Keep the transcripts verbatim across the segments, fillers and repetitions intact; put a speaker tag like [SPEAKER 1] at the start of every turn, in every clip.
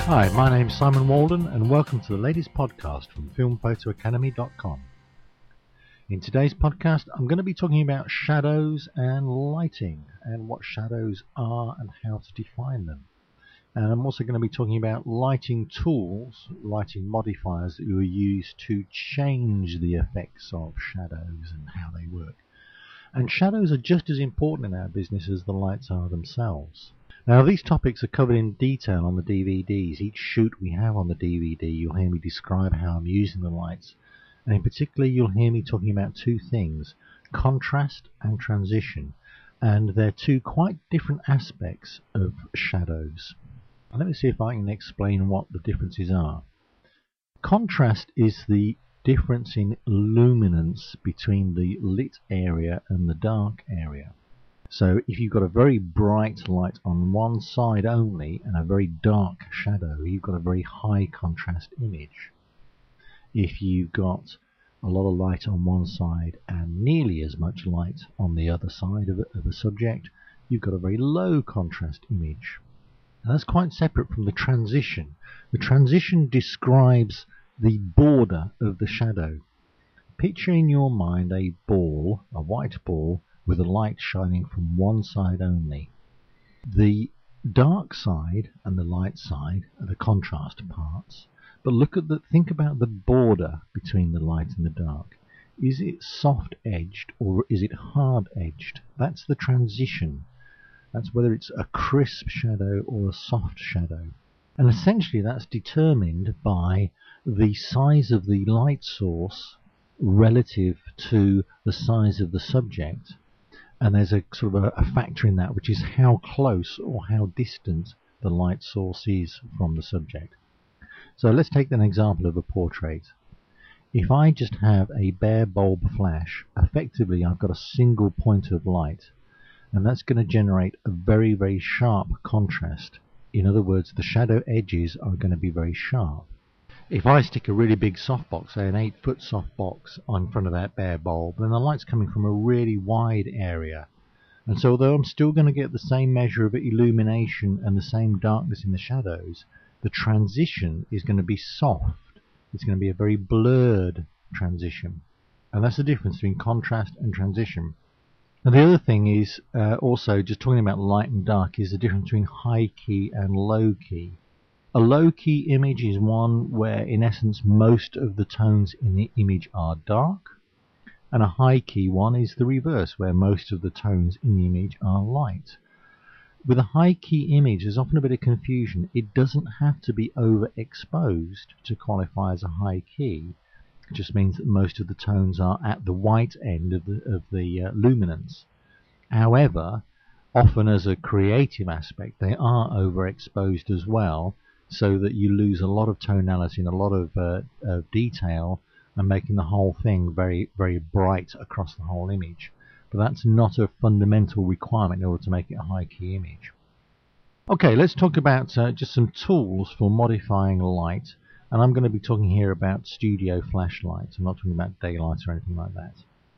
[SPEAKER 1] Hi, my name's Simon Walden and welcome to the latest podcast from film photo academy dot com. In today's podcast I'm going to be talking about shadows and lighting and what shadows are and how to define them. And I'm also going to be talking about lighting tools, lighting modifiers that you will use to change the effects of shadows and how they work. And shadows are just as important in our business as the lights are themselves. Now these topics are covered in detail on the D V Ds. Each shoot we have on the D V D, you'll hear me describe how I'm using the lights. And in particular you'll hear me talking about two things, contrast and transition. And they're two quite different aspects of shadows. Let me see if I can explain what the differences are. Contrast is the difference in luminance between the lit area and the dark area. So if you've got a very bright light on one side only and a very dark shadow, you've got a very high contrast image. If you've got a lot of light on one side and nearly as much light on the other side of a, of a subject, you've got a very low contrast image. And that's quite separate from the transition. The transition describes the border of the shadow. Picture in your mind a ball, a white ball, with the light shining from one side only. The dark side and the light side are the contrast parts. But look at the think about the border between the light and the dark. Is it soft edged or is it hard edged? That's the transition. That's whether it's a crisp shadow or a soft shadow. And essentially that's determined by the size of the light source relative to the size of the subject. And there's a sort of a, a factor in that, which is how close or how distant the light source is from the subject. So let's take an example of a portrait. If I just have a bare bulb flash, effectively I've got a single point of light. And that's going to generate a very, very sharp contrast. In other words, the shadow edges are going to be very sharp. If I stick a really big softbox, say an eight foot softbox, on front of that bare bulb, then the light's coming from a really wide area. And so although I'm still going to get the same measure of illumination and the same darkness in the shadows, the transition is going to be soft. It's going to be a very blurred transition. And that's the difference between contrast and transition. And the other thing is uh, also, just talking about light and dark, is the difference between high key and low key. A low key image is one where in essence most of the tones in the image are dark, and a high key one is the reverse, where most of the tones in the image are light. With a high key image there's often a bit of confusion. It doesn't have to be overexposed to qualify as a high key. It just means that most of the tones are at the white end of the, of the uh, luminance. However, often as a creative aspect they are overexposed as well, so that you lose a lot of tonality and a lot of, uh, of detail, and making the whole thing very, very bright across the whole image. But that's not a fundamental requirement in order to make it a high key image. Okay, let's talk about uh, just some tools for modifying light. And I'm going to be talking here about studio flashlights. I'm not talking about daylight or anything like that.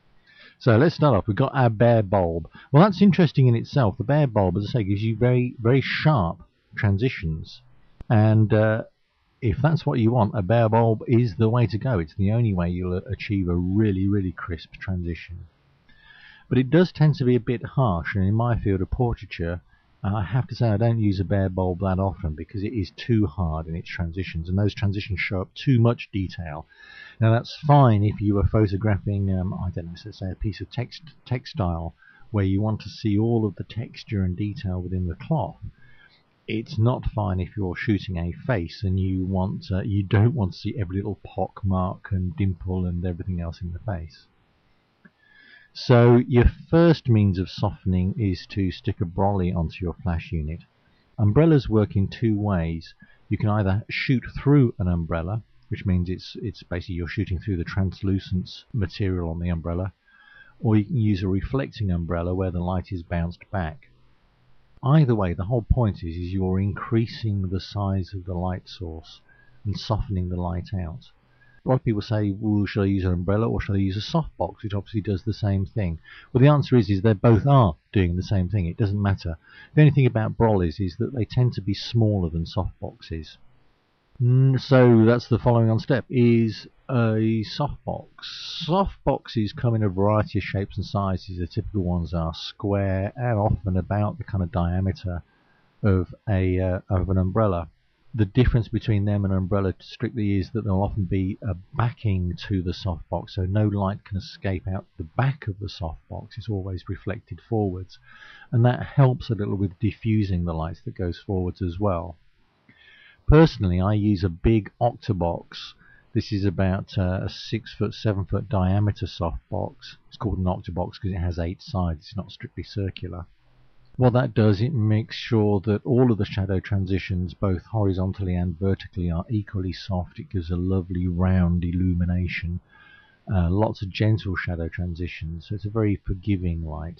[SPEAKER 1] So let's start off. We've got our bare bulb. Well, that's interesting in itself. The bare bulb, as I say, gives you very, very sharp transitions. And uh, if that's what you want, a bare bulb is the way to go. It's the only way you'll achieve a really, really crisp transition. But it does tend to be a bit harsh. And in my field of portraiture, Uh, I have to say I don't use a bare bulb that often because it is too hard in its transitions, and those transitions show up too much detail. Now that's fine if you were photographing, um, I don't know, so say a piece of text textile where you want to see all of the texture and detail within the cloth. It's not fine if you're shooting a face and you want uh, you don't want to see every little pock mark and dimple and everything else in the face. So your first means of softening is to stick a brolly onto your flash unit. Umbrellas work in two ways. You can either shoot through an umbrella, which means it's it's basically you're shooting through the translucent material on the umbrella, or you can use a reflecting umbrella where the light is bounced back. Either way, the whole point is, is you're increasing the size of the light source and softening the light out. A lot of people say, well, shall I use an umbrella or shall I use a softbox, which obviously does the same thing? Well, the answer is, is they both are doing the same thing. It doesn't matter. The only thing about brollies is that they tend to be smaller than softboxes. Mm, So that's the following on step, is a softbox. Softboxes come in a variety of shapes and sizes. The typical ones are square and often about the kind of diameter of a uh, of an umbrella. The difference between them and an umbrella strictly is that there'll often be a backing to the softbox, so no light can escape out the back of the softbox. It's always reflected forwards, and that helps a little with diffusing the light that goes forwards as well. Personally, I use a big Octabox. This is about uh, a six foot, seven foot diameter softbox. It's called an Octabox because it has eight sides. It's not strictly circular. What that does, it makes sure that all of the shadow transitions, both horizontally and vertically, are equally soft. It gives a lovely round illumination. Uh, lots of gentle shadow transitions, so it's a very forgiving light.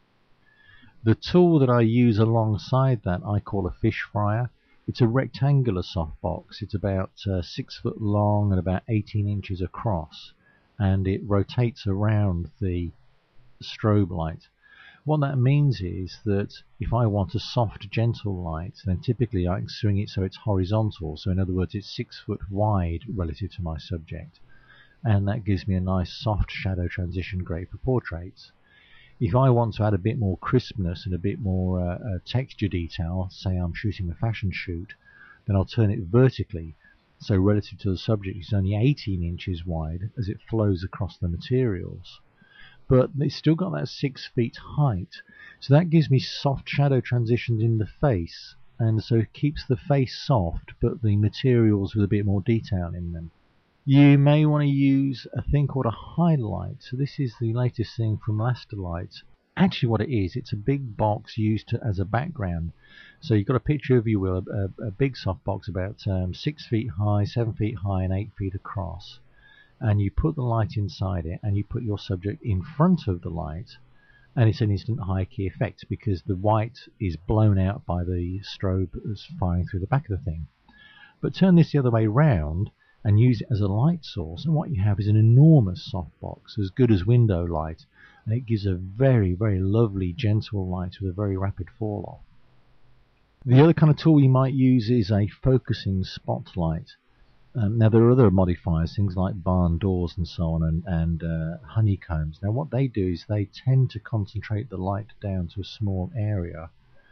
[SPEAKER 1] The tool that I use alongside that I call a fish fryer. It's a rectangular softbox. It's about uh, six foot long and about eighteen inches across, and it rotates around the strobe light. What that means is that if I want a soft, gentle light, then typically I can swing it so it's horizontal. So in other words, it's six foot wide relative to my subject, and that gives me a nice soft shadow transition, great for portraits. If I want to add a bit more crispness and a bit more uh, uh, texture detail, say I'm shooting a fashion shoot, then I'll turn it vertically. So relative to the subject, it's only eighteen inches wide as it flows across the materials. But it's still got that six feet height. So that gives me soft shadow transitions in the face. And so it keeps the face soft, but the materials with a bit more detail in them. You may want to use a thing called a highlight. So this is the latest thing from Lasterlight. Actually what it is, it's a big box used to, as a background. So you've got a picture of you will, a, a big soft box about um, six feet high, seven feet high and eight feet across. And you put the light inside it and you put your subject in front of the light, and it's an instant high key effect because the white is blown out by the strobe that's firing through the back of the thing. But turn this the other way round and use it as a light source, and what you have is an enormous softbox, as good as window light, and it gives a very, very lovely gentle light with a very rapid fall off. The other kind of tool you might use is a focusing spotlight. Um, now there are other modifiers, things like barn doors and so on, and, and uh, honeycombs. Now what they do is they tend to concentrate the light down to a small area,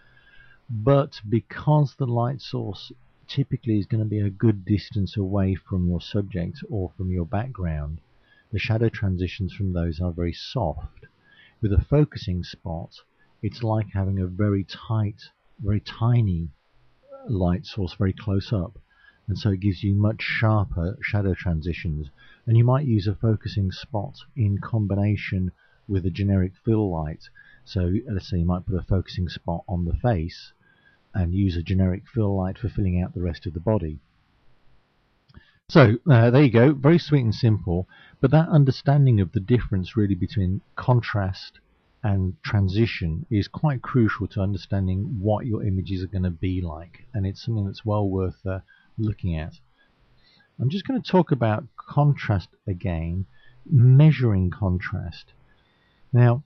[SPEAKER 1] but because the light source typically is going to be a good distance away from your subject or from your background, the shadow transitions from those are very soft. With a focusing spot, it's like having a very tight, very tiny light source very close up, and so it gives you much sharper shadow transitions. And you might use a focusing spot in combination with a generic fill light. So let's say you might put a focusing spot on the face and use a generic fill light for filling out the rest of the body. So uh, there you go, very sweet and simple, but that understanding of the difference really between contrast and transition is quite crucial to understanding what your images are going to be like, and it's something that's well worth uh, looking at. I'm just going to talk about contrast again, measuring contrast. Now,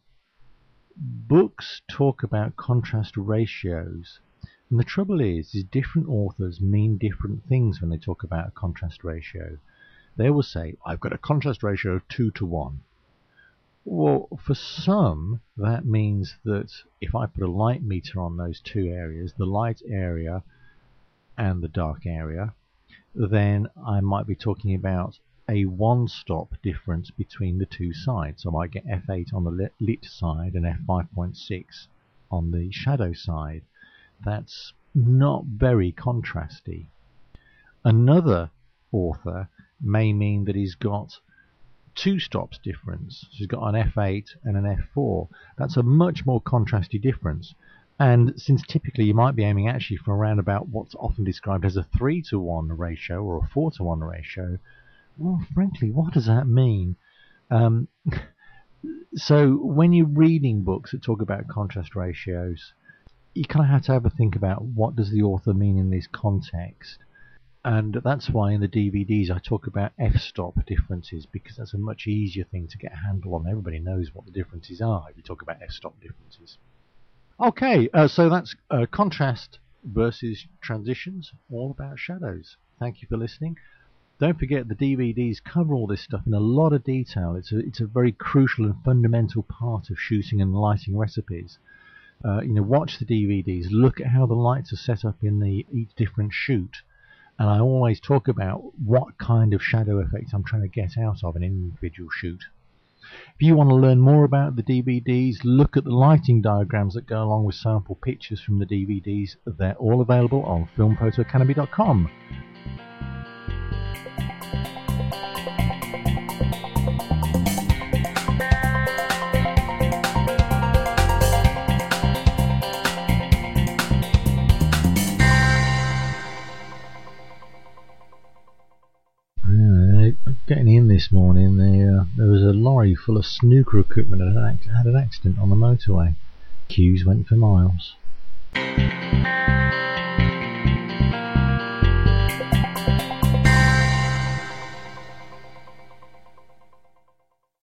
[SPEAKER 1] books talk about contrast ratios, and the trouble is, is different authors mean different things when they talk about a contrast ratio. They will say, I've got a contrast ratio of two to one. Well, for some, that means that if I put a light meter on those two areas, the light area and the dark area, then I might be talking about a one-stop difference between the two sides. So I might get F eight on the lit side and F five point six on the shadow side. That's not very contrasty. Another author may mean that he's got two stops difference. So he's got an F eight and an F four. That's a much more contrasty difference. And since typically you might be aiming actually for around about what's often described as a three to one ratio or a four to one ratio, well, frankly, what does that mean? Um, so when you're reading books that talk about contrast ratios, you kind of have to have a think about what does the author mean in this context. And that's why in the D V Ds I talk about f-stop differences, because that's a much easier thing to get a handle on. Everybody knows what the differences are if you talk about f-stop differences. Okay, uh, so that's uh, contrast versus transitions, all about shadows. thank you for listening. Don't forget the D V Ds cover all this stuff in a lot of detail. It's a, it's a very crucial and fundamental part of shooting and lighting recipes. Uh, you know, watch the D V Ds, look at how the lights are set up in the each different shoot, and I always talk about what kind of shadow effect I'm trying to get out of an individual shoot. If you want to learn more about the D V Ds, look at the lighting diagrams that go along with sample pictures from the D V Ds. They're all available on film photo academy dot com. Getting in this morning, the, uh, there was a lorry full of snooker equipment that had, had an accident on the motorway. Queues went for miles.